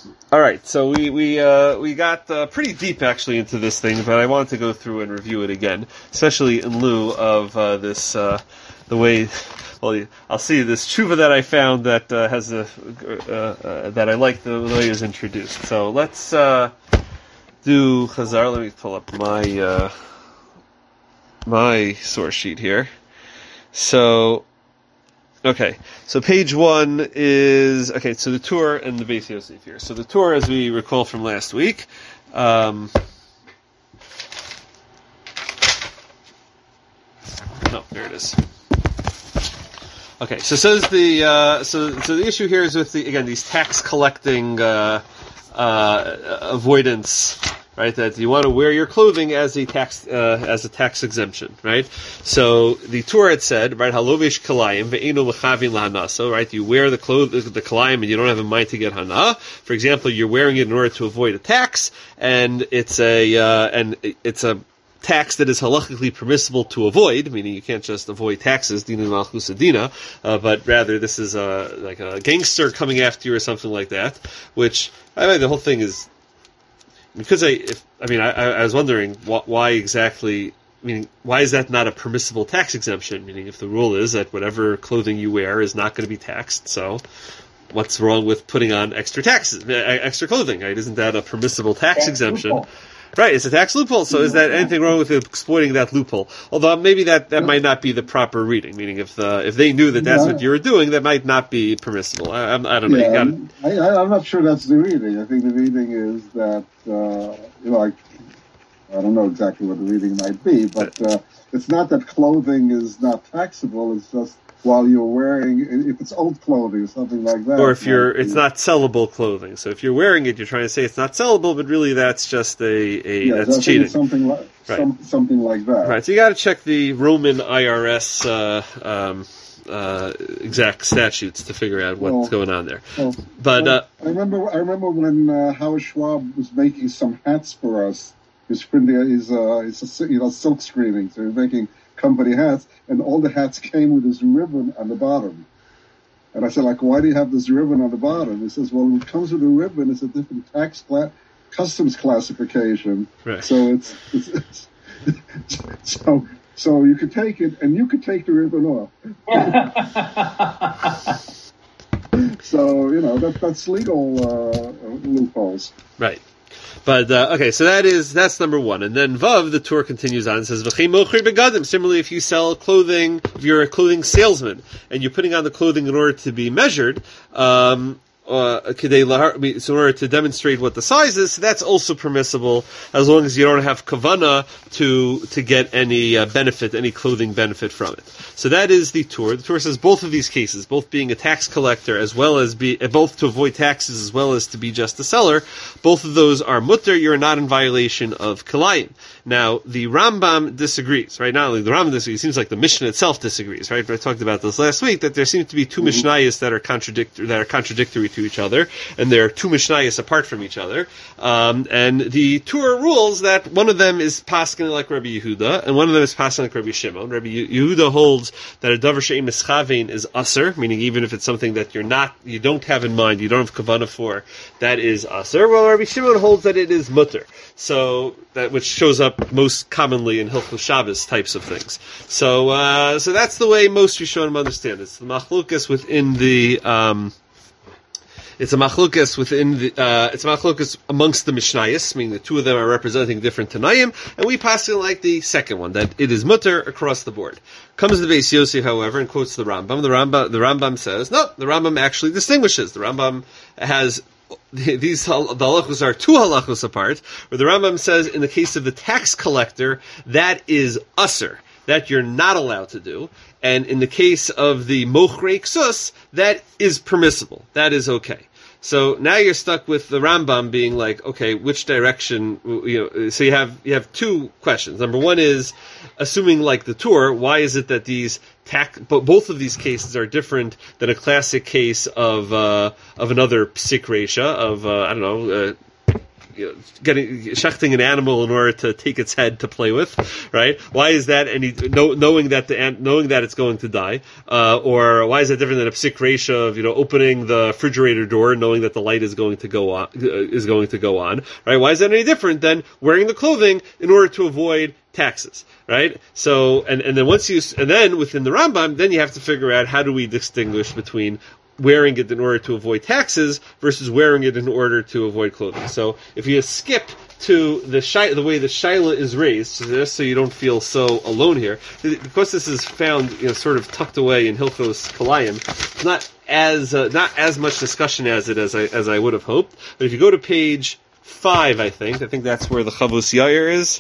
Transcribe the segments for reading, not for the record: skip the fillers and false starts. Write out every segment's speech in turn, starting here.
All right, so we got pretty deep actually into this thing, but I wanted to go through and review it again, especially in lieu of this the way. Well, I'll see this tshuva that I found that has that I like the way it was introduced. So let's do Chazar. Let me pull up my my source sheet here. So. Okay, so page 1 is, so the Tur and the Beis Yosef here. So the Tur, as we recall from last week, no, there it is. Okay, so says the, so the issue here is with these tax collecting, avoidance, right? That you want to wear your clothing as a tax exemption, right? So the Torah had said, right, halovish kalayim ve'enu lechavin lahanasa, right? You wear the kalayim and you don't have a mind to get hana. For example, you're wearing it in order to avoid a tax, and it's a tax that is halakhically permissible to avoid, meaning you can't just avoid taxes, dina malchus adina, but rather this is like a gangster coming after you or something like that. Which I mean, the whole thing is. Because I was wondering why exactly. Meaning, why is that not a permissible tax exemption? Meaning, if the rule is that whatever clothing you wear is not going to be taxed, so what's wrong with putting on extra clothing? Right? Isn't that a permissible tax exemption? Loophole. Right, it's a tax loophole. So is that anything wrong with exploiting that loophole? Although maybe that might not be the proper reading. Meaning, if they knew that that's what you were doing, that might not be permissible. I don't know. Yeah, I'm not sure that's the reading. I think the reading is that I don't know exactly what the reading might be, but it's not that clothing is not taxable. It's just while you're wearing, if it's old clothing or something like that. Or if it's not sellable clothing. So if you're wearing it, you're trying to say it's not sellable, but really that's just that's cheating. Something like something like that. Right. So you got to check the Roman IRS exact statutes to figure out what's going on there. I remember when Howard Schwab was making some hats for us. His printing is silk screening, so he's making company hats, and all the hats came with this ribbon on the bottom. And I said, why do you have this ribbon on the bottom? He says, well, it comes with a ribbon. It's a different customs classification. Right. So it's so you could take it, and you could take the ribbon off. So that's legal loopholes. Right. But, so that's number 1. And then Vav, the Torah continues on and says, V'chei mochri begadim. Similarly, if you sell clothing, if you're a clothing salesman, and you're putting on the clothing in order to be measured, in order to demonstrate what the size is, so that's also permissible, as long as you don't have kavana to get any benefit, any clothing benefit from it. So that is the Torah. The Torah says both of these cases, both being a tax collector as well as both to avoid taxes as well as to be just a seller, both of those are mutter. You're not in violation of kalayim. Now the Rambam disagrees, right? Not only the Rambam disagrees, it seems like the Mishnah itself disagrees, right? But I talked about this last week, that there seems to be two Mishnayos that are contradictory to each other, and there are two Mishnayos apart from each other. And the Torah rules that one of them is paskin like Rabbi Yehuda, and one of them is paskin like Rabbi Shimon. Rabbi Yehuda holds that a davar she'im mischavein is aser, meaning even if it's something that you don't have in mind, you don't have kavanah for, that is aser. Well, Rabbi Shimon holds that it is mutter. So that which shows up most commonly in Hilchos Shabbos types of things. So that's the way most Rishonim understand it. It's the machlukas within the. It's a machlukas amongst the Mishnayos, meaning the two of them are representing different Tanaim, and we pass it like the second one, that it is mutter across the board. Comes the Beis Yosef, however, and quotes the Rambam. The Rambam says, no, the Rambam actually distinguishes. The Rambam has the halachos are two halachos apart, where the Rambam says in the case of the tax collector, that is usser, that you're not allowed to do. And in the case of the mochrei ksus, that is permissible. That is okay. So now you're stuck with the Rambam being like, okay, which direction, so you have two questions. Number one is, assuming like the Torah, why is it that both of these cases are different than a classic case of another psik resha, of, shechting an animal in order to take its head to play with, right? Why is that? Knowing that it's going to die, or why is that different than a psik ratio of opening the refrigerator door, knowing that the light is going to go on, right? Why is that any different than wearing the clothing in order to avoid taxes, right? So, and then within the Rambam, then you have to figure out how do we distinguish between wearing it in order to avoid taxes versus wearing it in order to avoid clothing. So, if you skip to the way the shaila is raised, just so you don't feel so alone here, because this is found, sort of tucked away in Hilchos Kalayim, not as much discussion as I would have hoped. But if you go to page 5, I think that's where the Chavos Yair is.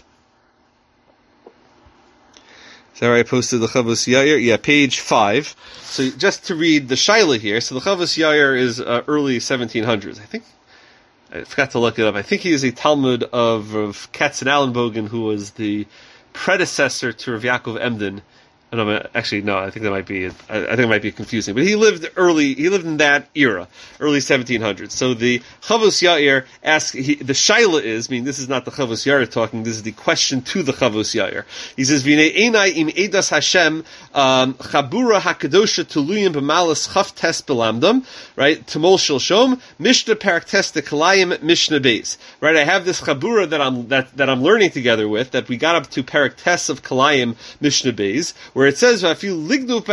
Is that where I posted the Chavos Yair? Yeah, page 5. So just to read the Shaila here, so the Chavos Yair is early 1700s, I think. I forgot to look it up. I think he is a Talmud of Katzenellenbogen, who was the predecessor to Rav Yaakov Emden. Actually, no, I think that might be. I think it might be confusing. But he lived in that era, early 1700s. So the Chavos Yair asks. The shaila is. This is not the Chavos Yair talking. This is the question to the Chavos Yair. He says, "V'nei einai im edas Hashem chabura hakadosha tuluyim b'malas chaftes belamdam." Right, Tamol Shilshom Mishnah Parak Testa Kalayim Mishnah Beis. Right, I have this chabura that I'm learning together with, that we got up to Parak Tes of Kalayim Mishnah Beis, where it says that you're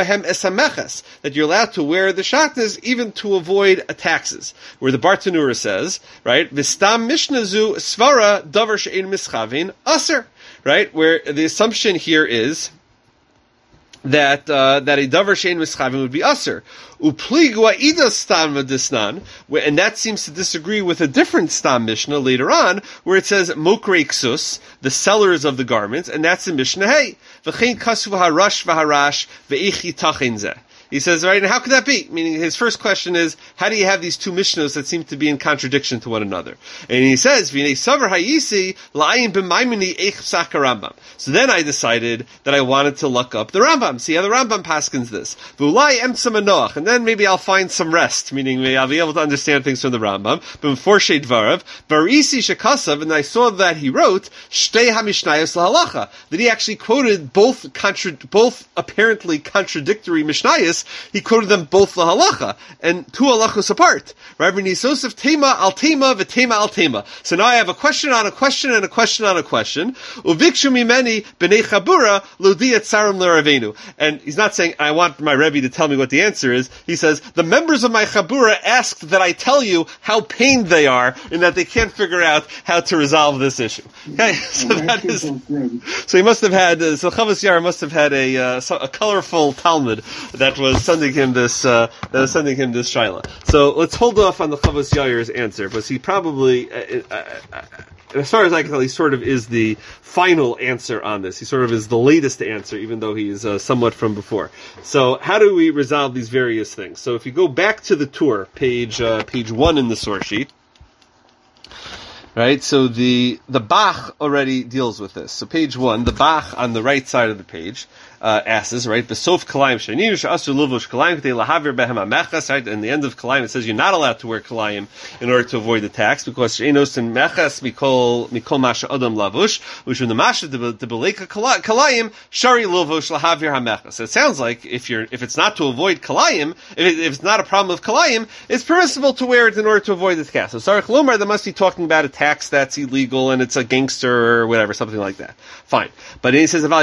allowed to wear the shatnez even to avoid taxes. Where the Bartanura says, right, Vistam Mishnazu Svara Davar She'ein Mischavin Aser. Right, where the assumption here is that a davar she'ein mischavin would be aser. Upligua idas stam v'disnan, and that seems to disagree with a different stam Mishnah later on, where it says mokrei ksus, the sellers of the garments, and that's in Mishnah Hey. V'chein kasu harash v'harash ve'ich yitachin zeh. He says, right, and how could that be? Meaning, his first question is, how do you have these two Mishnahs that seem to be in contradiction to one another? And he says, V'nei savar hayisi la'ayin b'maimini eich psak Rambam. So then I decided that I wanted to look up the Rambam, see how the Rambam paskins this. V'ulai emtza manoach, and then maybe I'll find some rest, meaning maybe I'll be able to understand things from the Rambam. B'mfor shed dvarav, varisi shekasav, and I saw that he wrote, shtei hamishnayos lahalacha, that he actually quoted both apparently contradictory Mishnayos. He quoted them both the halacha, and two halachos apart. Right? V'nisosef tema al tema v'tema al tema. So now I have a question on a question and a question on a question. Uvikshu mimeni b'nei chabura lodi etzarim l'Ravenu. And he's not saying, I want my Rebbe to tell me what the answer is. He says, the members of my chabura asked that I tell you how pained they are and that they can't figure out how to resolve this issue. Okay? So that is, so he must have had, so Chavos Yair must have had a colorful Talmud that was sending him this shaila. So let's hold off on the Chavos Yair's answer, but he probably, as far as I can tell, he sort of is the final answer on this. He sort of is the latest answer, even though he is somewhat from before. So how do we resolve these various things? So if you go back to the tour, page 1 in the source sheet, right? So the Bach already deals with this. So page 1, the Bach on the right side of the page asks, right? Besof kalayim sheniru she'asu luvush kalayim k'dei lahavir behem hamechas. Right? In the end of kalayim, it says you're not allowed to wear kalayim in order to avoid the tax because she'enos in mechas mikol masha adam lavush, which when the masha debeleka kalayim shari luvush lahavir hamechas. So it sounds like if it's not to avoid kalayim, if it's not a problem of kalayim, it's permissible to wear it in order to avoid the tax. So Sarich Lomar, they must be talking about a tax that's illegal and it's a gangster or whatever, something like that. Fine, but then he says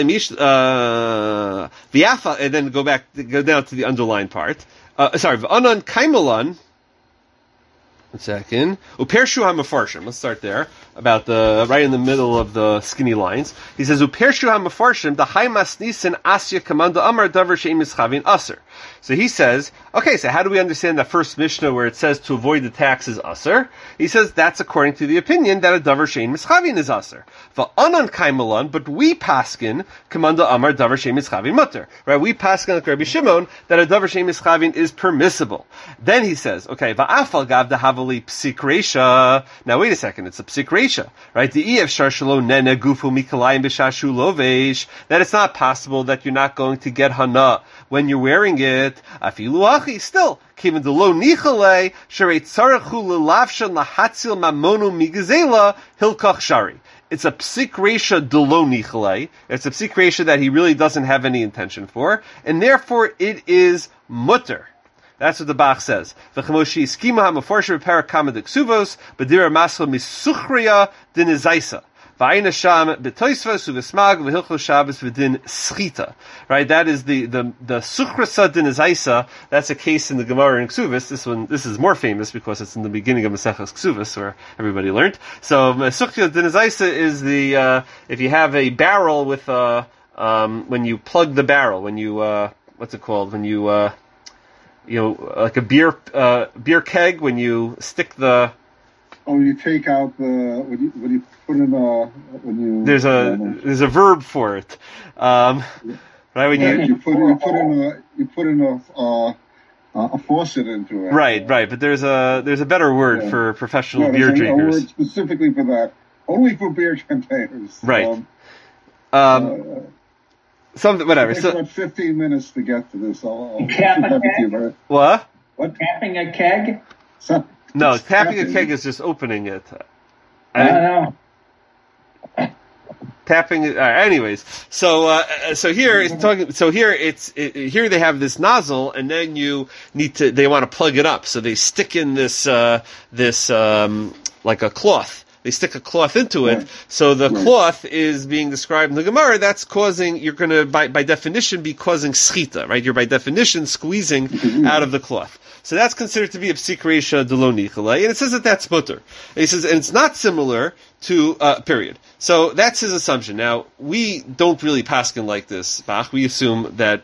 V'yafa, and then go down to the underlined part. V'anan kaimalan. 1 second. Upershu hamafarshim. Let's start there. About right in the middle of the skinny lines. He says, Upershu hamafarshim, the haimas nisan asya kamanda amar davar she'im mischavin aser. So he says, okay, so how do we understand that first Mishnah where it says to avoid the tax is aser? He says that's according to the opinion that a davar she'im mischavin is aser. V'anan kaimalan, but we paskin kamanda amar davar she'im mischavin mutter. Right? We paskin like Rabbi Shimon that a davar she'im mischavin is permissible. Then he says, okay, va'afal gav the havali psik reisha. Now wait a second, it's a psik reisha, right? The ef shar shelo nene gufu mikalayim b'shashu lovesh. That it's not possible that you're not going to get hana when you're wearing it. Afilu achi, still. Kiven de lo nichale sharei tzarachu lelavshan lahatzil mamonu migazela hilkach shari. It's a psik reisha de lo nichale. It's a psik reisha that he really doesn't have any intention for, and therefore it is mutter. That's what the Bach says. V'chemoshi skima ha'maforsha b'parakama d'ksuvos b'dira masla misuchriya dinizaisa. V'ayna sham b'toisvos u'v'smag v'hilchos Shabbos v'din schita. Right, that is the suchrasa dinizaisa. That's a case in the Gemara in Ksuvos. This is more famous because it's in the beginning of Maseches Ksuvos where everybody learned. So suchriya dinizaisa is the if you have a barrel with when you plug the barrel, when you what's it called, when you like a beer keg, when you stick the. Oh, you take out the when you put in when you. There's a verb for it, right? When you put in a faucet into it. Right. But there's a better word for professional beer drinkers. A word specifically for that, only for beer containers. Right. Something, whatever. It takes about 15 minutes to get to this. I'll Tap a keg? What? Tapping a keg? No, tapping a keg is just opening it. I don't know. Tapping it. Anyways, so here it's talking. So here here they have this nozzle, and then they want to plug it up. So they stick in this like a cloth. They stick a cloth into it, so the cloth is being described in the Gemara. That's causing, you're going to, by definition, be causing schita, right? You're by definition squeezing out of the cloth. So that's considered to be a psik reisha de lo nichalei, and it says that that's mutter. And he says, and it's not similar to, period. So that's his assumption. Now, we don't really paskin like this, Bach. We assume that,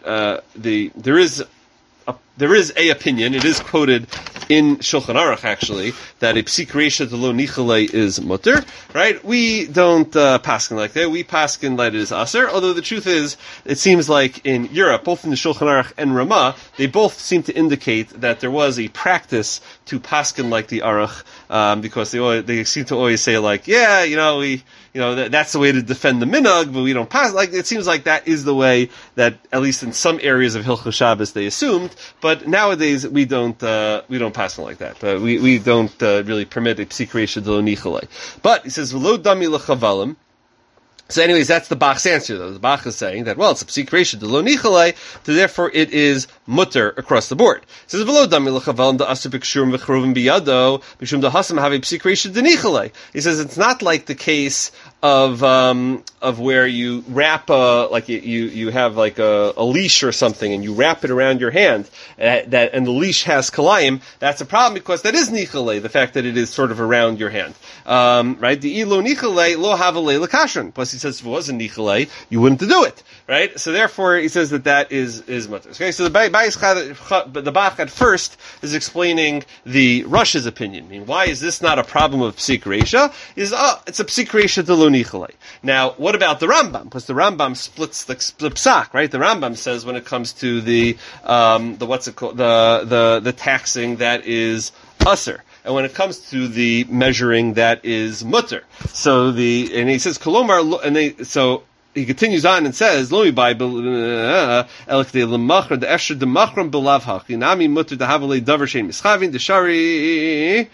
there is a opinion, it is quoted in Shulchan Aruch actually, that a psik reisha de lo nichalei is mutter, right? We don't paskin like that. We paskin that it is aser, although the truth is, it seems like in Europe, both in the Shulchan Aruch and Ramah, they both seem to indicate that there was a practice to paskin like the Aruch, because they seem to always say like, that's the way to defend the minhag, but we don't pass. Like, it seems like that is the way that, at least in some areas of Hilchos Shabbos, they assumed. But nowadays we don't pass it like that. We don't really permit a psik reisha de lo nichalei. But he says v'lo dami l'chavalim. So anyways, that's the Bach's answer though. The Bach is saying that, well, it's a psik reisha de lo nichalei, so therefore it is mutter across the board. He says v'lo dami l'chavalim da aser b'kshurim v'chruvim biyado b'shum da hasam have a psik reisha de nichalei. He says it's not like the case of where you wrap you have like a leash or something and you wrap it around your hand and the leash has kalayim. That's a problem because that is nichalei, the fact that it is sort of around your hand, right? The ilo nichalei lo havalei l'kashron. Plus he says if it wasn't nichalei, you wouldn't do it, right? So therefore he says that is mutter. Okay, so the Bach at first is explaining the Rush's opinion. I mean, why is this not a problem of psik reisha? It's a psik reisha de lo nichalei. Now, what about the Rambam? Because the Rambam splits the psak, right? The Rambam says when it comes to the what's it called, the taxing, that is usser, and when it comes to the measuring, that is mutter. So and he says kolomar, so he continues on and says, "Lo mi by elik de lemachar de esher de machram belav hachi nami mutter de havalei davar shein mischavin de shari."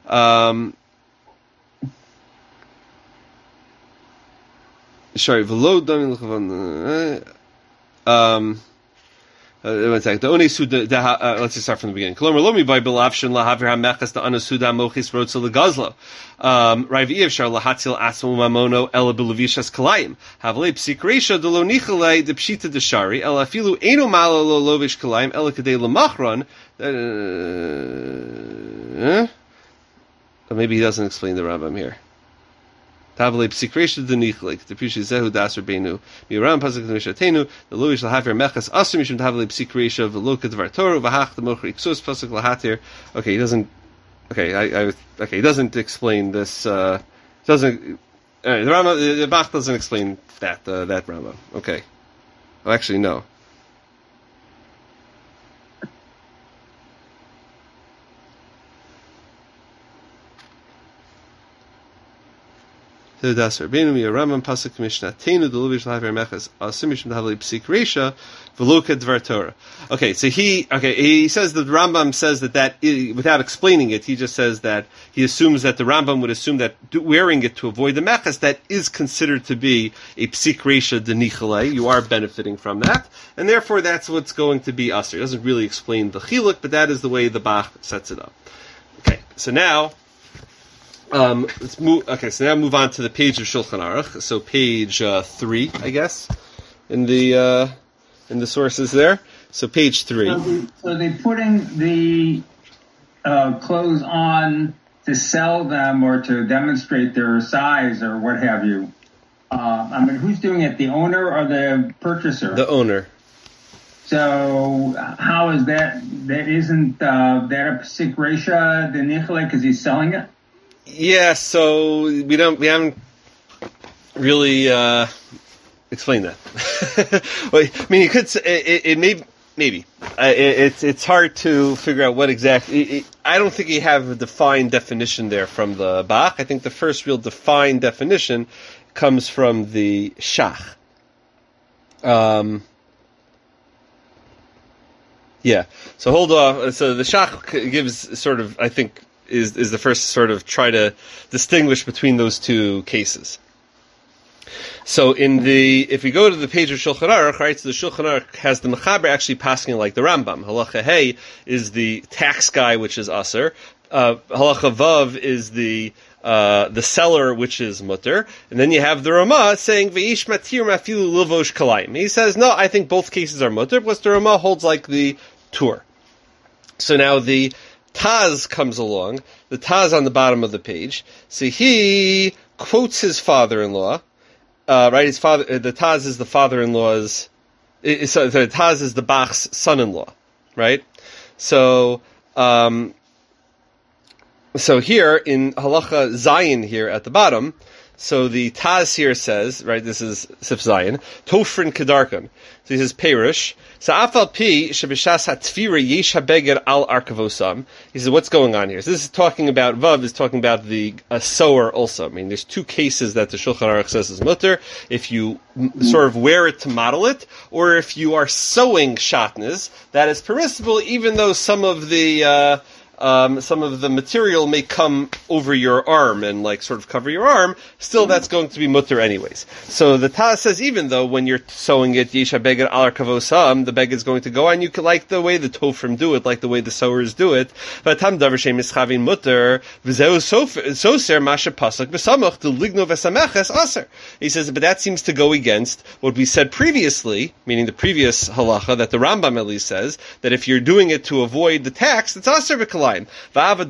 Sorry, v'lo dami l'chavan. One second. The only suda. Let's just start from the beginning. Kolomar lo mi by belavshin lahavir hamechas the ana suda mochis rotzel legazlo. Rav Yevshar lahatzil asmu mamono ela belavishas kalayim. Havlei psik reisha de lo nichalei de pshita de shari ela afilu eno malo lo lovish kalayim ela kadei lemachron. Maybe he doesn't explain the Rambam here. Tavale psikresha the nichlek the pishi zehu daser beinu miram pasuk mishatenu the loish lahaver mechas aser mishum tavale psikresha v'loka dvar Torah v'hach the mocher iksus pasuk lahatir. Okay, he doesn't. Okay, he doesn't explain this. Doesn't the Bach doesn't explain that Rambam. Okay, actually no. Das Rabbeinu mi Rambam pasuk Mishnah Teinu deluvish lahaver mechas asim mishum dahavli psik reisha v'loka dvar Torah. Okay, so he says that the Rambam says that without explaining it, he just says that he assumes that the Rambam would assume that wearing it to avoid the mechas, that is considered to be a psik reisha denichale. You are benefiting from that, and therefore that's what's going to be usher. He doesn't really explain the chiluk, but that is the way the Bach sets it up. Okay, so now. Let's move. Okay, so now move on to the page of Shulchan Aruch. So page 3, I guess, in the sources there. So page 3. So they're putting the clothes on to sell them or to demonstrate their size or what have you. Who's doing it? The owner or the purchaser? The owner. So how is that? That isn't that a psik reisha denichale because he's selling it? Yeah, so we haven't really explained that. Well, I mean, you could say it maybe. It's hard to figure out what exactly. I don't think you have a defined definition there from the Bach. I think the first real defined definition comes from the Shach. Yeah. So hold on. So the Shach gives sort of, I think, is the first sort of try to distinguish between those two cases. So if we go to the page of Shulchan Aruch, right, so the Shulchan Aruch has the Mechaber actually passing like the Rambam. Halacha Hey is the tax guy, which is Aser. Halacha Vav is the seller, which is mutter. And then you have the Ramah saying, V'ish matir mafilu livosh kalayim. He says, no, I think both cases are mutter, because the Ramah holds like the Tur. So now the Taz comes along, the Taz on the bottom of the page. So he quotes his father-in-law, right? His father, the Taz is the father-in-law's, the Taz is the Bach's son-in-law, right? So here in Halacha Zayin here at the bottom, so the Taz here says, right, this is Sif Zayin, Tofrin Kedarkan. So he says, Perish. So Afal Pi, Shabishas HaTfira Yesh HaBeged Al Arkavosam. He says, what's going on here? So this is talking about, Vav is talking about the sewer also. I mean, there's two cases that the Shulchan Aruch says is mutter. If you sort of wear it to model it, or if you are sewing shatnez, that is permissible, even though some of the material may come over your arm and like sort of cover your arm, still that's going to be mutter anyways. So the Taz says even though when you're sewing it, Yesha Beged Al Kavosam, the beged is going to go on, you can like the way the Tofrim do it, like the way the sewers do it. But Tam Davar Shem Mischavin Mutter, V'zeu Soser Masha Pasuk V'samach the Ligno V'sameches Aser. He says, but that seems to go against what we said previously, meaning the previous halacha that the Rambam at least says, that if you're doing it to avoid the tax, it's Aser V'kalayim. And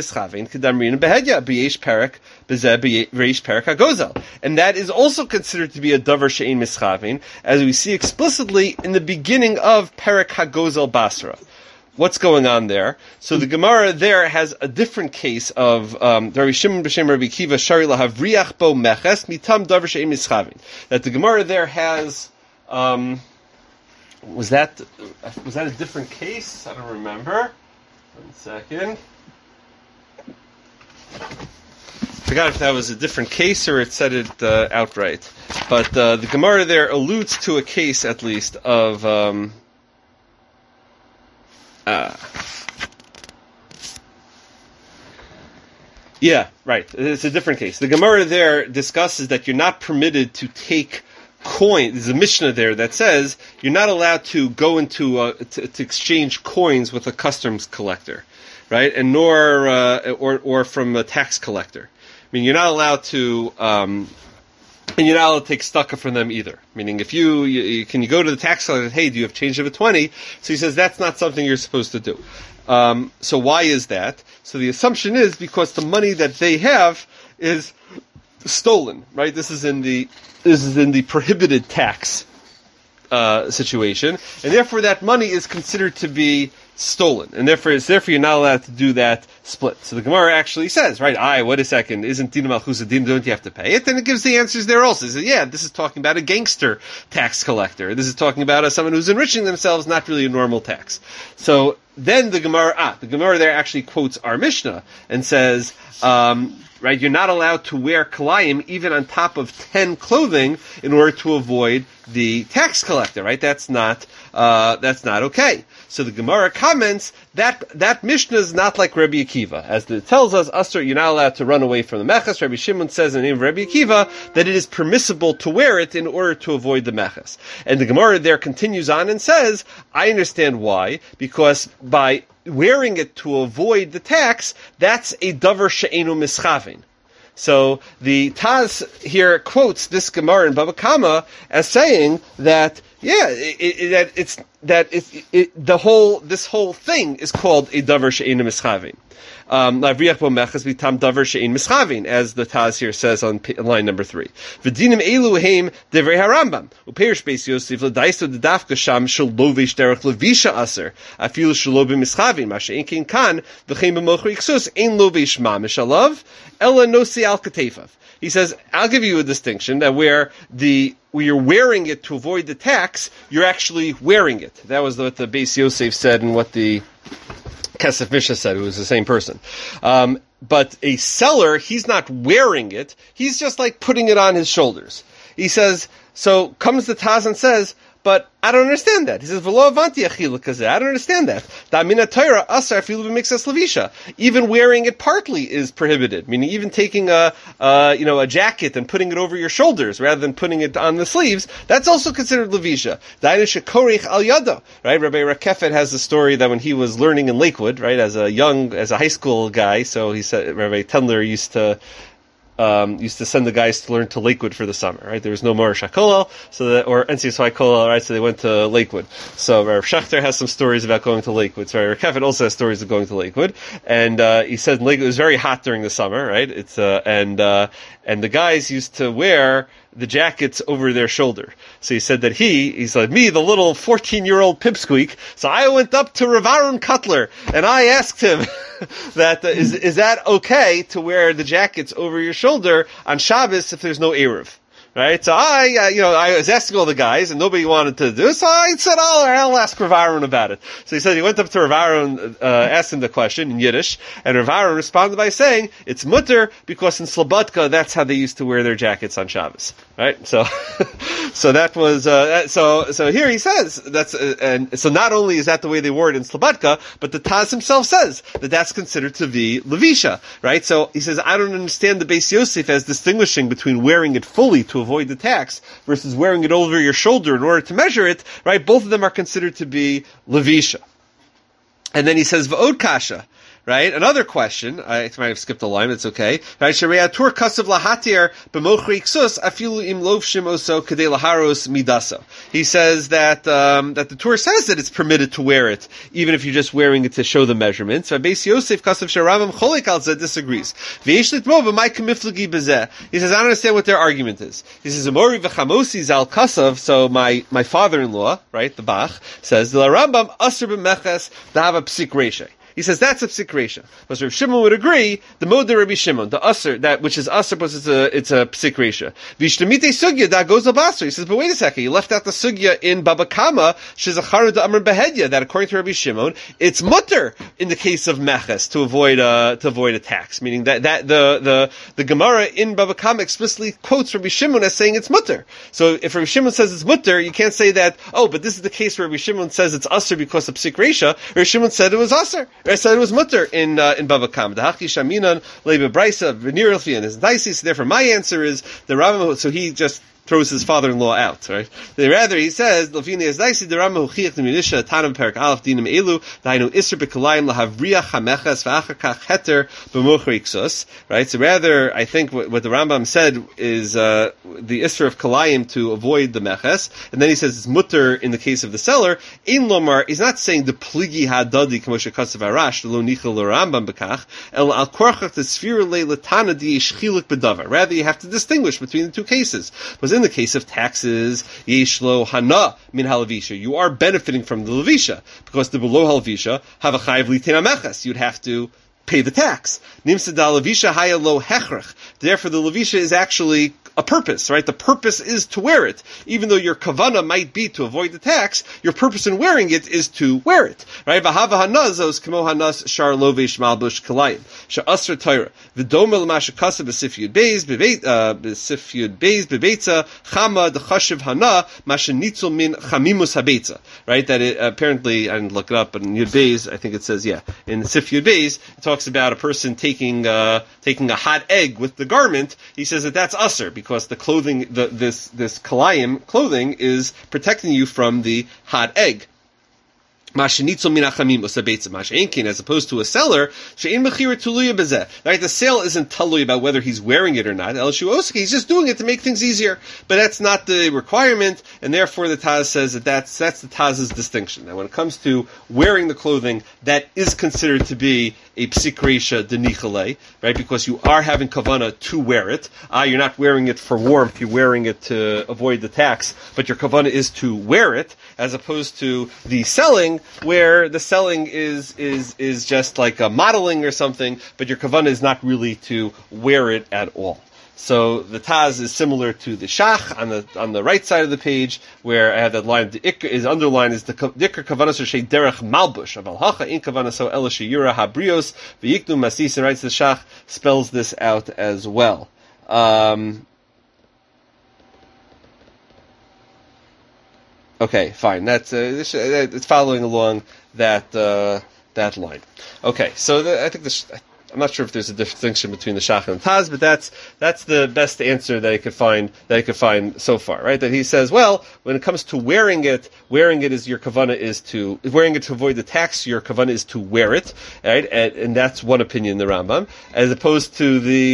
that is also considered to be a davar she'ein mischavin, as we see explicitly in the beginning of Perek HaGozel Basra. What's going on there? So the Gemara there has a different case of Rabbi Shimon b'shem Rabbi Kiva Shari lahav riach bo meches mitam davar she'ein mischavin. That the Gemara there has was that a different case? I don't remember. 1 second. Forgot if that was a different case or it said it outright. But the Gemara there alludes to a case, at least, of yeah, right. It's a different case. The Gemara there discusses that you're not permitted to take coin. There's a Mishnah there that says you're not allowed to go into to exchange coins with a customs collector, right? And nor or from a tax collector. I mean, you're not allowed to, and you're not allowed to take stucca from them either. Meaning, if you can you go to the tax collector, hey, do you have change of a 20? So he says that's not something you're supposed to do. So why is that? So the assumption is because the money that they have is stolen, right? This is in the prohibited tax situation, and therefore that money is considered to be stolen, and therefore you're not allowed to do that split. So the Gemara actually says, right, wait a second, isn't Dina Malchusa Din, don't you have to pay it? And it gives the answers there also. It says, yeah, this is talking about a gangster tax collector. This is talking about someone who's enriching themselves, not really a normal tax. So then the Gemara there actually quotes our Mishnah and says, right, you're not allowed to wear kalayim even on top of 10 clothing in order to avoid the tax collector, right? That's not okay. So the Gemara comments that Mishnah is not like Rabbi Akiva. As it tells us, Asur, you're not allowed to run away from the meches. Rabbi Shimon says in the name of Rabbi Akiva that it is permissible to wear it in order to avoid the meches. And the Gemara there continues on and says, I understand why, because by wearing it to avoid the tax, that's a davar she'enu mischavin. So the Taz here quotes this Gemara in Baba Kama as saying that, this whole thing is called a davar she'enu mischavin. As the Taz here says on line number 3. V'dinim elu heim devrei harambam. Uperish beis Yosef l'daiso d'dafka sham shel lovish derech levisha aser. Afilu shel lo b'mischavin. Masha ein kein kan v'chein b'mochri iksus ein lovish mamish alav ela nosi al katefav. He says, I'll give you a distinction that where you're wearing it to avoid the tax, you're actually wearing it. That was what the Beis Yosef said and what the Kesef Mishnah said. It was the same person. But a seller, he's not wearing it. He's just like putting it on his shoulders. He says, so comes the Taz and says, but I don't understand that. He says, "V'lo avanti achila kazeh." I don't understand that. Da'mina Torah asar afilu b'mixas levisha. Even wearing it partly is prohibited. Meaning, even taking a jacket and putting it over your shoulders rather than putting it on the sleeves, that's also considered levisha. Da'inu shekorich al yado. Right? Rabbi Rakefet has the story that when he was learning in Lakewood, right, as a high school guy, so he said Rabbi Tendler used to send the guys to learn to Lakewood for the summer, right? There was no Morish HaKollel, or NCSY Kollel, right? So they went to Lakewood. So Rav Schechter has some stories about going to Lakewood. So Rav Kefet also has stories of going to Lakewood. And, he said Lakewood was very hot during the summer, right? And the guys used to wear the jackets over their shoulder. So he said that he's like me, the little 14-year-old pipsqueak. So I went up to Rav Aaron Cutler and I asked him that is that okay to wear the jackets over your shoulder on Shabbos if there's no Eruv? Right? So I was asking all the guys and nobody wanted to do it, so I said, I'll ask Rav Aaron about it. So he said he went up to Rav Aaron, asked him the question in Yiddish, and Rav Aaron responded by saying, it's mutter because in Slobodka that's how they used to wear their jackets on Shabbos. Right? So, so that was, so here he says, and so not only is that the way they wore it in Slobodka, but the Taz himself says that that's considered to be Levisha. Right? So he says, I don't understand the Beis Yosef as distinguishing between wearing it fully to avoid the tax versus wearing it over your shoulder in order to measure it, right? Both of them are considered to be levisha. And then he says, V'od kasha, right? Another question, I might have skipped a line, it's okay. Right? Shari'atur kasav lahatir b'mochri ksus afilu im lovshim oso kedei laharos midaso. He says that the Torah says that it's permitted to wear it, even if you're just wearing it to show the measurements. Beis Yosef kasav sharavam cholik al zeh disagrees. V'yesh litmo b'may kemiflagi b'zeh. He says, I don't understand what their argument is. He says, Amori v'chamosi zal kasav, so my father-in-law, right, the Bach, says, the Rambam asr b'meches dahava psik reshe. He says that's a psik resha. But Rav Shimon would agree, the Moder Rabbi Shimon, the Asr, that which is Asr, but it's a psik resha. Vishtamite sugya, that goes al basr. He says, but wait a second, you left out the sugya in Baba Kama, shezacharu da amr behedya, that according to Rabbi Shimon, it's mutter in the case of meches to avoid a tax. Meaning that the Gemara in Baba Kama explicitly quotes Rabbi Shimon as saying it's mutter. So if Rabbi Shimon says it's mutter, you can't say that, but this is the case where Rabbi Shimon says it's Asr because of psik resha. Rabbi Shimon said it was Asr. I said it was mutter in Baba Kama. The Haki Shaminan Lebe Braisa Venir Elfi and his Daisi. So therefore, my answer is the Rambam. So he just throws his father-in-law out, right? Rather, he says, Lofini is Daisi the Rambam Huchiach Neminisha Tanam Perak Aleph Dinim Elu Dainu Isser Bekalayim Lahavriach Hameches VaAchakach Heter B'Mochri Ksus. Right? So rather, I think what the Rambam said is the Isser of Kalayim to avoid the Meches, and then he says it's mutter in the case of the seller. In Lomar, he's not saying the Pligi Hadadi K'moshe Kasav Arash Lo Nichel Rambam Bekach El Al Korchach the Sfira Le Latana Di Shchilik Bedavar. Rather, you have to distinguish between the two cases. Because in the case of taxes, yeshlo hana min halavisha, you are benefiting from the levisha, because the below halavisha have a chayiv litin ameches, you'd have to pay the tax. Nimsa da levisha haya lo hechrach. Therefore, the levisha is actually a purpose, right? The purpose is to wear it. Even though your kavana might be to avoid the tax, your purpose in wearing it is to wear it, right? V'hava hanazos kamo hanas shar lovish malbush kalayim sha'asra Torah v'doma l'masha kasa b'sif yud beis bebeitza chama d'chashiv hana masha nitzul min chamimus habeitza, right? That it, apparently, I didn't look it up, but in yud beis, I think it says, in sif yud beis, it talks about a person taking a hot egg with the garment. He says that that's usher, because the clothing, this kalayim clothing is protecting you from the hot egg. As opposed to a seller, right? The sale isn't talui about whether he's wearing it or not. He's just doing it to make things easier, but that's not the requirement, and therefore the Taz says that that's the Taz's distinction. Now, when it comes to wearing the clothing, that is considered to be a psik reisha denichale, right? Because you are having kavana to wear it. You're not wearing it for warmth; you're wearing it to avoid the tax. But your kavana is to wear it, as opposed to the selling, where the selling is just like a modeling or something, but your kavanah is not really to wear it at all. So the Taz is similar to the Shach on the right side of the page, where I have that line, the Ikr is underlined, is the Ikr kavanah so shei derech malbush, aval hacha in kavanah so ela sheyura habrios v'yiknu masis, and writes the Shach spells this out as well. Okay, fine. That's it's following along that line. Okay, so I think I'm not sure if there's a distinction between the Shach and the Taz, but that's the best answer that I could find so far, right? That he says, well, when it comes to wearing it is your kavanah is to wearing it to avoid the tax. Your kavanah is to wear it, right? And that's one opinion in the Rambam, as opposed to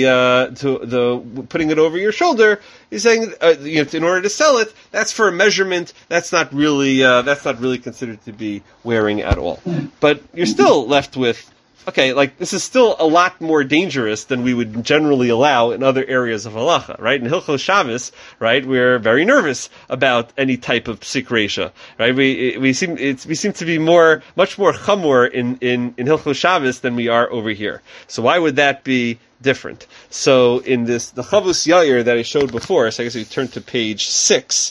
the putting it over your shoulder. He's saying, in order to sell it, that's for a measurement. That's not really considered to be wearing at all. But you're still left with, okay, like, this is still a lot more dangerous than we would generally allow in other areas of halacha, right? In Hilchos Shabbos, right, we're very nervous about any type of psik reisha, right? We seem to be much more chamor in Hilchos Shabbos than we are over here. So why would that be different? So in the Chavus Yair that I showed before, so I guess we turn to page 6.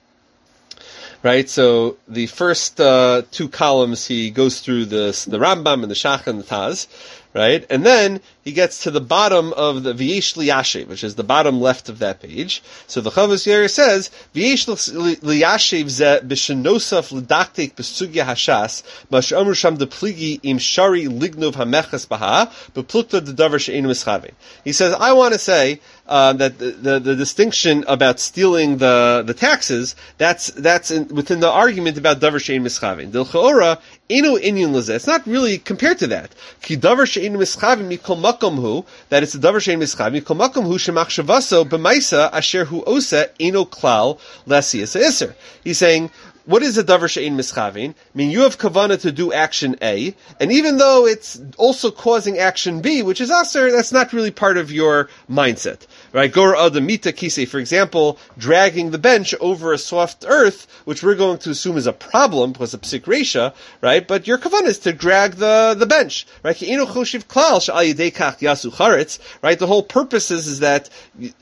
Right, so the first two columns he goes through the Rambam and the Shach and the Taz, right, and then he gets to the bottom of the V'yesh liyashev, which is the bottom left of that page. So the Chavos Yair says V'yesh liyashev zeh b'shenosaf l'daktek b'sugya hashas ma'shamru sham depligi im shari lignov hameches baha b'plukta dedavar she'enu mischavein. He says, I want to say that the distinction about stealing the taxes, that's within the argument about davar she'enu mischavein. Dil cha'ora enu inyan lezeh. It's not really compared to that. Ki davar she'enu mischavein mikol makom hu, that it's a davar she'enu mischavein mikol makom hu shemachshavaso b'maisa asher hu osa eno klal lasias iser. He's saying, what is a davar she'en mischavin? I mean, you have kavanah to do action A, and even though it's also causing action B, which is aser, that's not really part of your mindset, right? Gor adamita kisei, for example, dragging the bench over a soft earth, which we're going to assume is a problem because of psik reisha, right? But your kavanah is to drag the bench, right? Ki'enu choshiv klal she'al yedei kach yasu charetz, right? The whole purpose is that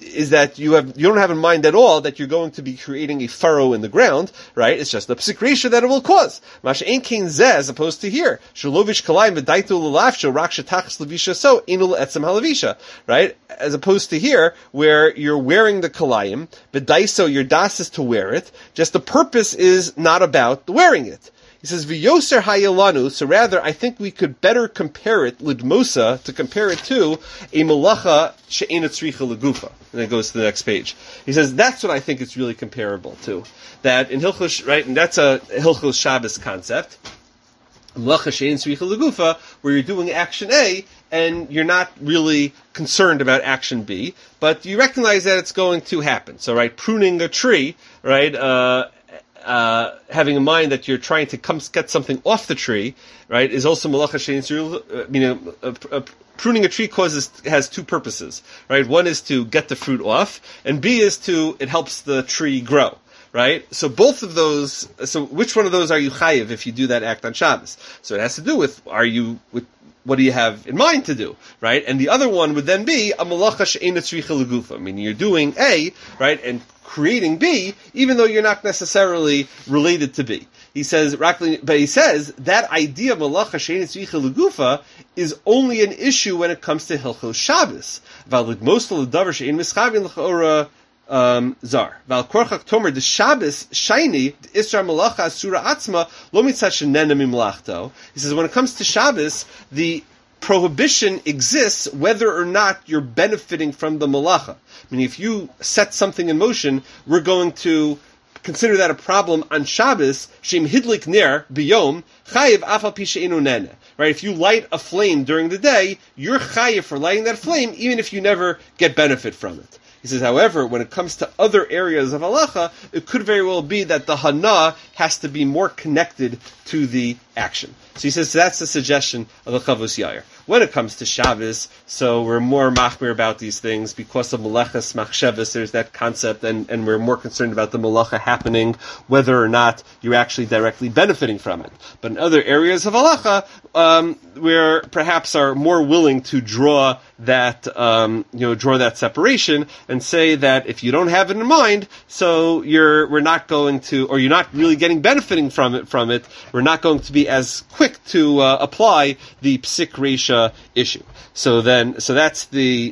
you don't have in mind at all that you're going to be creating a furrow in the ground, right? It's just the psik reisha that it will cause. Mash ein kein zeh, as opposed to here. Shalovish kalayim v'daitu l'lavsho rak shetachas levisha so inu l'etzem halavisha, right? As opposed to here, where you're wearing the kalayim, v'daiso, your das is to wear it. Just the purpose is not about the wearing it. He says, v'yoser hayelanu, so rather, I think we could better compare it, lidmosa, to compare it to a malacha she'ena tzricha legufa. And then it goes to the next page. He says, that's what I think it's really comparable to. That in Hilchos, right, and that's a Hilchos Shabbos concept, malacha she'ena tzricha legufa, where you're doing action A, and you're not really concerned about action B, but you recognize that it's going to happen. So, right, pruning a tree, right, having in mind that you're trying to get something off the tree, right, is also malacha she'en tzricha, pruning a tree has two purposes, right? One is to get the fruit off, and B is it helps the tree grow. Right? So both of those, so which one of those are you chayiv if you do that act on Shabbos? So it has to do with, what do you have in mind to do? Right? And the other one would then be a malacha she'ena tzricha legufa. Meaning you're doing A, right, and creating B, even though you're not necessarily related to B. He says, but he says that idea of malacha she'ena tzricha legufa is only an issue when it comes to Hilchos Shabbos. V'al mosel l'davar she'en mischavin l'chora zar. Val korchak tomer the Shabbos shiny isra malacha asura atzma lo mitzat shenena mimlachto. He says when it comes to Shabbos, the prohibition exists whether or not you're benefiting from the malacha. I mean, if you set something in motion, we're going to consider that a problem on Shabbos. Shem hidlik ner biyom chayiv afal pi she'enu nene. Right? If you light a flame during the day, you're chayiv for lighting that flame, even if you never get benefit from it. He says, however, when it comes to other areas of halacha, it could very well be that the hana has to be more connected to the action. So he says that's the suggestion of the Chavos Yair. When it comes to Shabbos, so we're more machmir about these things because of Melechas Machshavos. There's that concept, and we're more concerned about the Melacha happening, whether or not you're actually directly benefiting from it. But in other areas of halacha, we perhaps are more willing to draw that, draw that separation and say that if you don't have it in mind, so we're not going to, or you're not really getting benefiting from it, we're not going to be as quick to apply the psik reisha issue. So that's the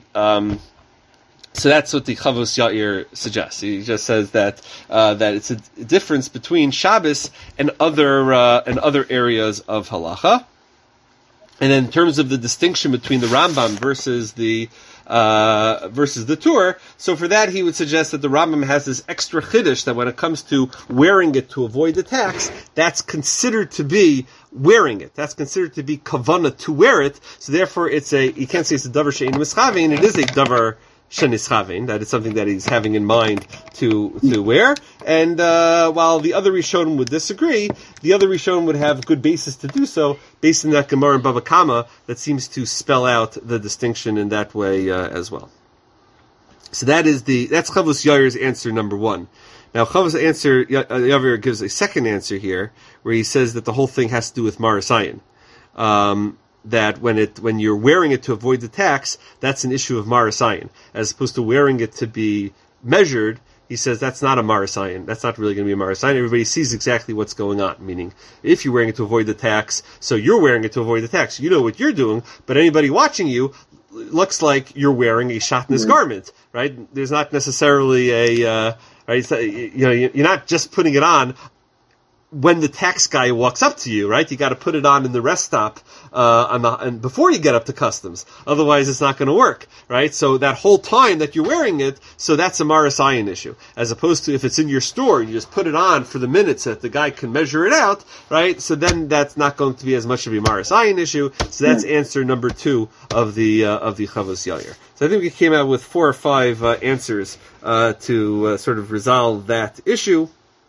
so that's what the Chavos Yair suggests. He just says that it's a difference between Shabbos and other areas of halacha. And then in terms of the distinction between the Rambam versus the Tur, so for that he would suggest that the Rambam has this extra chiddush that when it comes to wearing it to avoid the tax, that's considered to be wearing it. That's considered to be kavana to wear it. So therefore you can't say it's a davar she'ein mischavin, it is a davar shenischavein, that it's something that he's having in mind to wear. And while the other Rishonim would disagree, the other Rishonim would have good basis to do so, based on that Gemara in Bava Kama that seems to spell out the distinction in that way as well. So that's Chavos Yair's answer number one. Now Chavos Yair gives a second answer here, where he says that the whole thing has to do with Marasayan. That when you're wearing it to avoid the tax, that's an issue of Marasayan, as opposed to wearing it to be measured. He says that's not a Marasayan. That's not really going to be a Marasayan. Everybody sees exactly what's going on. Meaning, if you're wearing it to avoid the tax, so you're wearing it to avoid the tax. You know what you're doing, but anybody watching you looks like you're wearing a shatnez garment, right? There's not necessarily right? You're not just putting it on when the tax guy walks up to you, right? You got to put it on in the rest stop and before you get up to customs. Otherwise, it's not going to work, right? So that whole time that you're wearing it, so that's a Marasayan issue, as opposed to if it's in your store, you just put it on for the minutes that the guy can measure it out, right? So then that's not going to be as much of a Marasayan issue. So that's answer number 2 of the Chavos Yair. So I think we came out with 4 or 5 answers to sort of resolve that issue.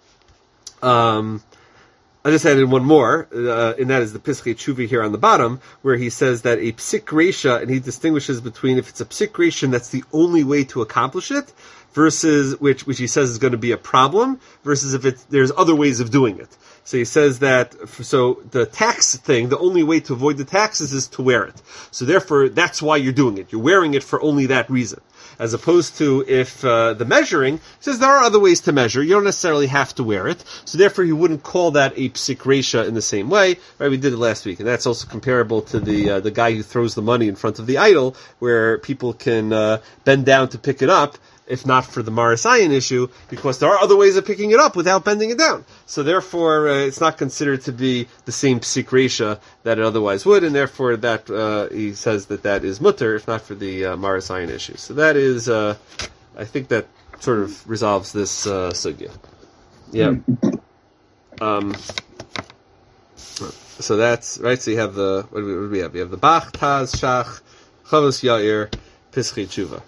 I just added one more, and that is the Pischei Tshuva here on the bottom, where he says that a psik reisha, and he distinguishes between if it's a psik reisha, that's the only way to accomplish it, versus which he says is going to be a problem, versus if there's other ways of doing it. So he says that, so the tax thing, the only way to avoid the taxes is to wear it. So therefore, that's why you're doing it. You're wearing it for only that reason. As opposed to if the measuring, he says there are other ways to measure. You don't necessarily have to wear it. So therefore, he wouldn't call that a psik reisha in the same way. Right? We did it last week, and that's also comparable to the guy who throws the money in front of the idol, where people can bend down to pick it up, if not for the Marasayan issue, because there are other ways of picking it up without bending it down. So therefore, it's not considered to be the same psik reisha that it otherwise would, and therefore that he says that is mutter, if not for the Marasayan issue. So that is, I think that sort of resolves this sugya. Yeah. So that's right. So you have what do we have? We have the Bach, Taz, Shach, Chavos Yair, Pischei Tshuva.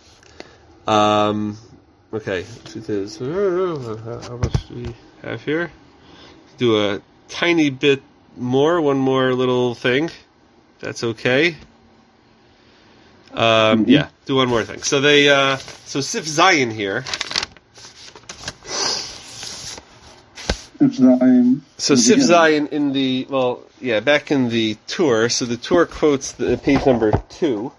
Okay, truth is, how much do we have here? Do a tiny bit more, one more little thing. That's okay. Yeah, do one more thing. So so Sif Zion here. So Sif Zion back in the tour. So the tour quotes page number 2.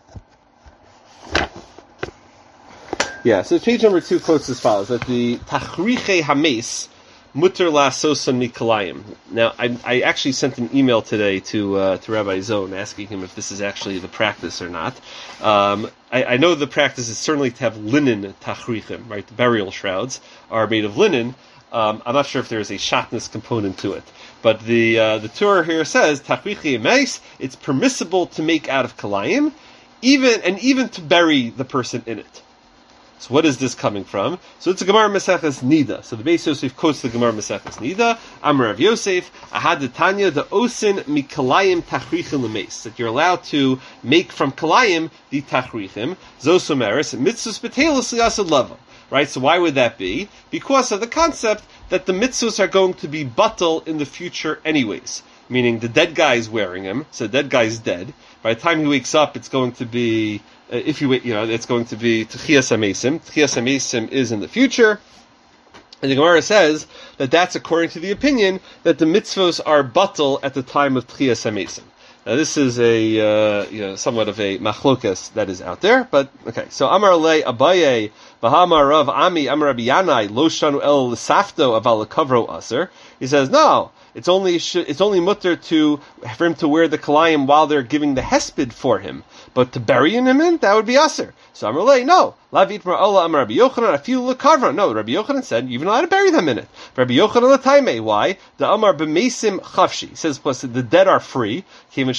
Yeah, so page number 2 quotes as follows: that the Tachriche Hames Mutter La Sosan Mikalayim. Now, I actually sent an email today to Rabbi Zone asking him if this is actually the practice or not. I know the practice is certainly to have linen tachrichim, right? The burial shrouds are made of linen. I'm not sure if there is a shatnez component to it, but the Torah here says tachrichi emes. It's permissible to make out of kalayim, even to bury the person in it. So what is this coming from? So it's a Gemara Maseches Nida. So the Beis Yosef quotes the Gemara Maseches Nida. Amar Rav Yosef, Ahad Tanya the Osin Mikalayim Tachrichim Lemes. That you're allowed to make from Kalayim the Tachrichim. Zosomeris Mitzvus Betelis Liasad Lava. Right? So why would that be? Because of the concept that the mitzvahs are going to be batal in the future anyways. Meaning the dead guy is wearing him, so the dead guy is dead. By the time he wakes up, it's going to be, it's going to be Tchias HaMesim. Tchias HaMesim is in the future. And the Gemara says that that's according to the opinion that the mitzvos are batal at the time of Tchias HaMesim. Now this is a, somewhat of a machlokas that is out there, but okay. So Amar Le Abaye, Bahama Rav Ami, Amar Rabbi Yanai, Lo Shanu El Safto Aval Kavro Aser. He says, no, it's only mutter for him to wear the kalayim while they're giving the hesped for him, but to bury him in, that would be aser. So Amar Le, no. Lavit Ma'ala Amar Rabbi Yochanan, Afilu Lekavra. No, Rabbi Yochanan said, you're even allowed to bury them in it. Rabbi Yochanan Lataime, why? The Amar B'Mesim Chavshi. He says, plus the dead are free. That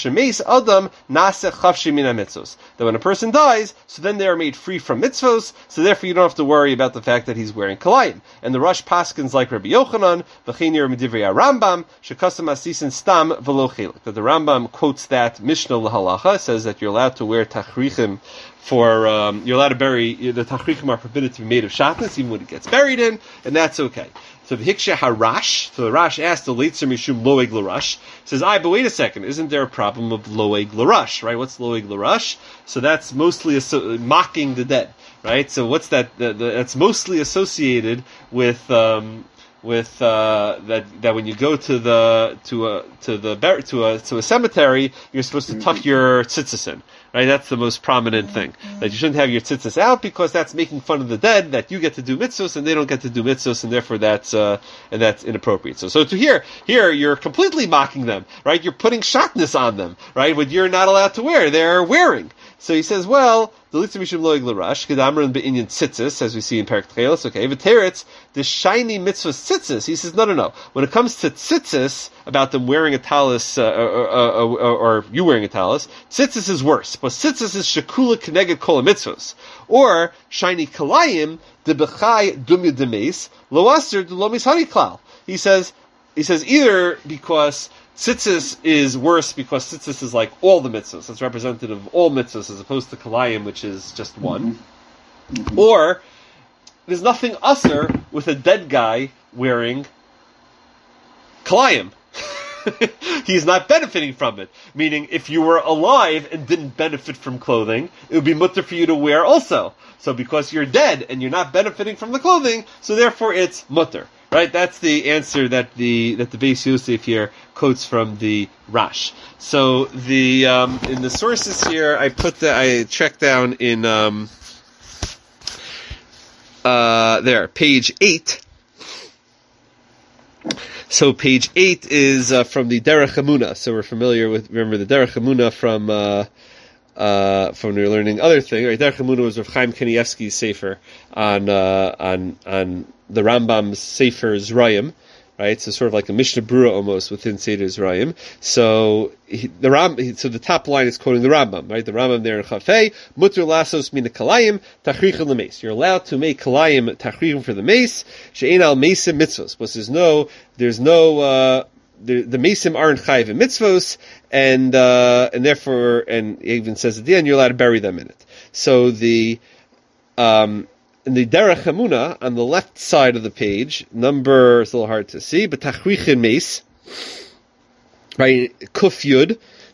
when a person dies, so then they are made free from mitzvos, so therefore you don't have to worry about the fact that he's wearing kalayim. And the Rosh Paskins like Rabbi Yochanan, V'chinir Medivrei Rambam, Shekasam Asisin Stam V'lo Chelik. That the Rambam quotes that Mishnah L'Halacha, says that you're allowed to wear tachrichim you're allowed to bury, the tachrichim are forbidden to be made of shatnez, even when it gets buried in, and that's okay. So the Hiksha Harash, so the Rash asked the Leitzer Mishum Loeg L'Rash, says, but wait a second, isn't there a problem of Loeg L'Rash, right? What's Loeg L'Rash? So that's mostly mocking the dead, right? So what's that? That's mostly associated with that when you go to a cemetery, you're supposed to tuck your tzitzis in. Right, that's the most prominent thing. That you shouldn't have your tzitzis out because that's making fun of the dead. That you get to do mitzvos and they don't get to do mitzvos, and therefore that's inappropriate. So to here you're completely mocking them. Right, you're putting shatnez on them. Right, what you're not allowed to wear, they're wearing. So he says, well, the Litzim Mishum Loeg L'Rash, Kedamran Be'inyan Tzitzis, as we see in Perek Tchelos, okay, V'teretz, the shiny mitzvah tzitzis. He says, no. When it comes to tzitzis, about them wearing a talis, or you wearing a talis, tzitzis is worse. But tzitzis is shekula keneged kol mitzvos. Or, shiny kalayim, de bechai dumya demes, lo aser de lo mishani klal. He says either because tzitzis is worse because tzitzis is like all the mitzvahs. It's representative of all mitzvahs as opposed to kalayim, which is just one. Mm-hmm. Or, there's nothing usher with a dead guy wearing kalayim. He's not benefiting from it. Meaning, if you were alive and didn't benefit from clothing, it would be mutter for you to wear also. So because you're dead and you're not benefiting from the clothing, so therefore it's mutter. Right, that's the answer that the Beis Yosef here quotes from the Rash. So the in the sources here, I checked down in page 8. So page 8 is from the Derech Emunah. So we're familiar with, remember the Derech Emunah from when we were learning other thing. Right, Derech Emunah was Rav Chaim Kanievsky's sefer on the Rambam's Sefer Zrayim, right? So sort of like a Mishnah Brura almost within Seder Zrayim. So the top line is quoting the Rambam, right? The Rambam there in Chafei, Mutter lasos mina kalayim tachrichim lemeis. You're allowed to make kalayim tachrichim for the mace. She'ein al mesim mitzvos. But the mesim aren't chayiv in mitzvos, and therefore, and it even says at the end, you're allowed to bury them in it. So in the Derech Emunah, on the left side of the page, it's a little hard to see, but Tachrichin Meis, right, Kuf Yud,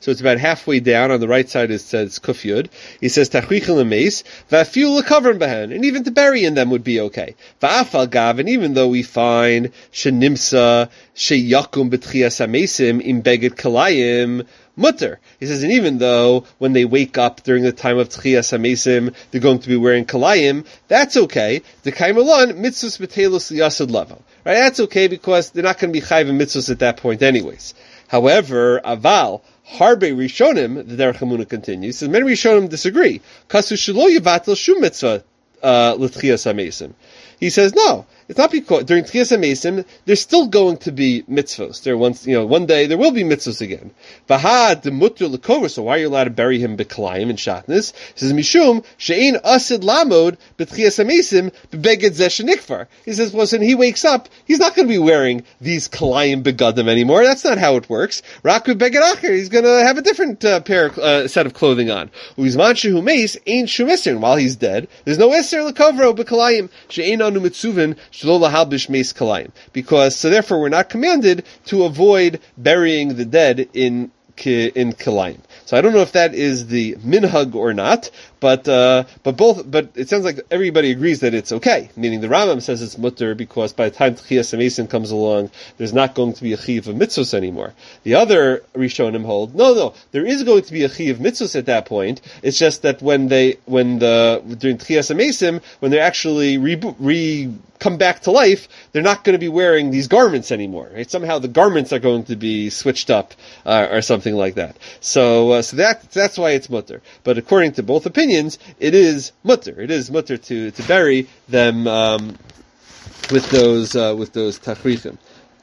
So it's about halfway down. On the right side it says Kuf Yud. He says Tachrichel Meis Va'afiu Lekavern Behen, and even to bury in them would be okay. Va'afal Gav, and even though we find Shenimsa Sheyakum B'Tchias HaMeisim Im Beged Kalayim Mutter. He says, and even though when they wake up during the time of Tchias HaMeisim, they're going to be wearing kalayim, that's okay. The Kaimalon, mitzvus b'teilus liyasad level. Right? That's okay because they're not going to be chayv in mitzvus at that point anyways. However, aval, harbe rishonim, the Derech HaMunah continues, says many rishonim disagree. Kasu shelo yivatel shum mitzvah l'tchias HaMeisim. He says, no. It's not because during Tchias HaMeisim there's still going to be mitzvos. One day there will be mitzvos again. V'ha demutter l'kover. So why are you allowed to bury him b'kalayim and shatnez? He says mishum she'ein asid lamod b'Tchias HaMeisim b'beged zeh shenikvar. He says, well, when he wakes up, he's not going to be wearing these kalayim begadim anymore. That's not how it works. Raku beged acher. He's going to have a different set of clothing on. U'izman shehu meis ein shum iser. While he's dead, there's no iser l'kovro b'kalayim she'ein anu mitzuvin. Because, so therefore we're not commanded to avoid burying the dead in kalayim. So I don't know if that is the minhag or not, but it sounds like everybody agrees that it's okay. Meaning the Rambam says it's mutter because by the time Tchias HaMeisim comes along, there's not going to be a chiyuv of mitzvos anymore. The other Rishonim hold, no, there is going to be a chiyuv of mitzvos at that point. It's just that during Tchias HaMeisim, when they're actually come back to life, they're not going to be wearing these garments anymore. Right? Somehow the garments are going to be switched up, or something like that. So that's why it's mutter. But according to both opinions, it is mutter. It is mutter to bury them with those tachrichim.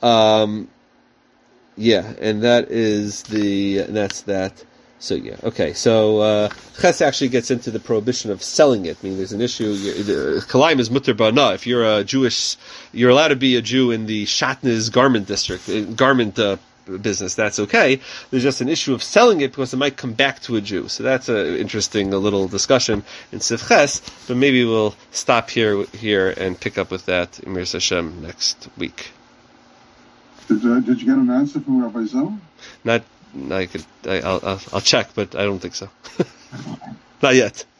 And that's that. So yeah, okay. So Ches actually gets into the prohibition of selling it. I mean, there's an issue. Kalayim is mutter ba'na. If you're a Jewish, you're allowed to be a Jew in the Shatnez garment district, garment business. That's okay. There's just an issue of selling it because it might come back to a Jew. So that's an interesting little discussion in Sif Ches. But maybe we'll stop here and pick up with that in Mir Hashem next week. Did you get an answer from Rabbi Zell? I'll check, but I don't think so. Not yet.